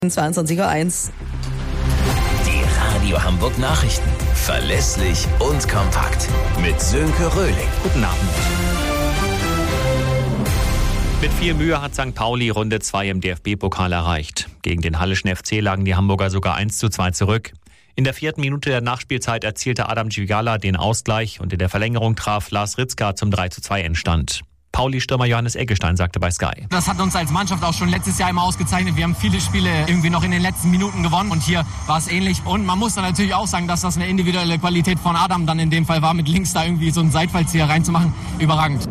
22:01 Uhr. Die Radio Hamburg Nachrichten. Verlässlich und kompakt. Mit Sönke Röhling. Guten Abend. Mit viel Mühe hat St. Pauli Runde 2 im DFB-Pokal erreicht. Gegen den Halleschen FC lagen die Hamburger sogar 1:2 zurück. In der 4. Minute der Nachspielzeit erzielte Adam Djigala den Ausgleich und in der Verlängerung traf Lars Ritzka zum 3:2 Endstand. Pauli-Stürmer Johannes Eggestein sagte bei Sky: Das hat uns als Mannschaft auch schon letztes Jahr immer ausgezeichnet. Wir haben viele Spiele irgendwie noch in den letzten Minuten gewonnen und hier war es ähnlich. Und man muss dann natürlich auch sagen, dass das eine individuelle Qualität von Adam dann in dem Fall war, mit links da irgendwie so einen Seitfallzieher reinzumachen. Überragend.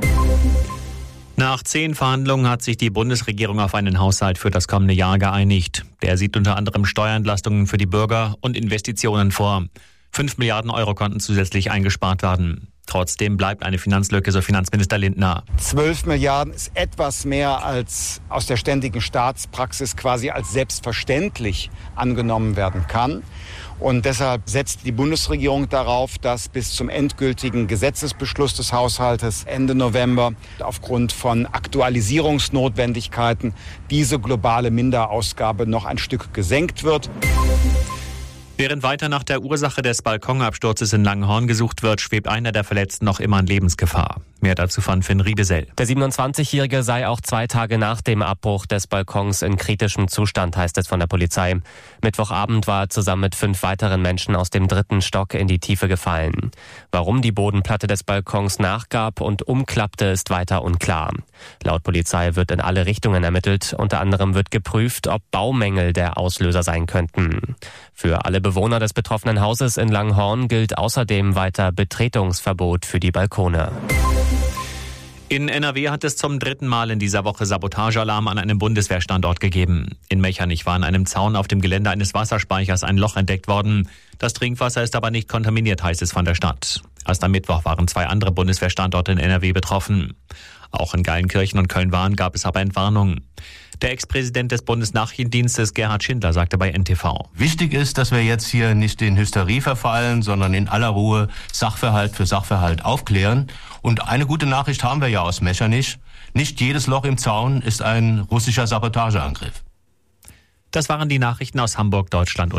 Nach 10 Verhandlungen hat sich die Bundesregierung auf einen Haushalt für das kommende Jahr geeinigt. Der sieht unter anderem Steuerentlastungen für die Bürger und Investitionen vor. 5 Milliarden Euro konnten zusätzlich eingespart werden. Trotzdem bleibt eine Finanzlücke, so Finanzminister Lindner. 12 Milliarden ist etwas mehr als aus der ständigen Staatspraxis quasi als selbstverständlich angenommen werden kann. Und deshalb setzt die Bundesregierung darauf, dass bis zum endgültigen Gesetzesbeschluss des Haushaltes Ende November aufgrund von Aktualisierungsnotwendigkeiten diese globale Minderausgabe noch ein Stück gesenkt wird. Während weiter nach der Ursache des Balkonabsturzes in Langenhorn gesucht wird, schwebt einer der Verletzten noch immer in Lebensgefahr. Mehr dazu von Finn Riedesell. Der 27-Jährige sei auch 2 Tage nach dem Abbruch des Balkons in kritischem Zustand, heißt es von der Polizei. Mittwochabend war er zusammen mit 5 weiteren Menschen aus dem 3. Stock in die Tiefe gefallen. Warum die Bodenplatte des Balkons nachgab und umklappte, ist weiter unklar. Laut Polizei wird in alle Richtungen ermittelt. Unter anderem wird geprüft, ob Baumängel der Auslöser sein könnten. Für alle Bewohner des betroffenen Hauses in Langenhorn gilt außerdem weiter Betretungsverbot für die Balkone. In NRW hat es zum 3. Mal in dieser Woche Sabotagealarm an einem Bundeswehrstandort gegeben. In Mechernich war an einem Zaun auf dem Gelände eines Wasserspeichers ein Loch entdeckt worden. Das Trinkwasser ist aber nicht kontaminiert, heißt es von der Stadt. Erst am Mittwoch waren 2 andere Bundeswehrstandorte in NRW betroffen. Auch in Geilenkirchen und Köln-Wahn gab es aber Entwarnungen. Der Ex-Präsident des Bundesnachrichtendienstes Gerhard Schindler sagte bei NTV: Wichtig ist, dass wir jetzt hier nicht in Hysterie verfallen, sondern in aller Ruhe Sachverhalt für Sachverhalt aufklären. Und eine gute Nachricht haben wir ja aus Mechernich. Nicht jedes Loch im Zaun ist ein russischer Sabotageangriff. Das waren die Nachrichten aus Hamburg, Deutschland und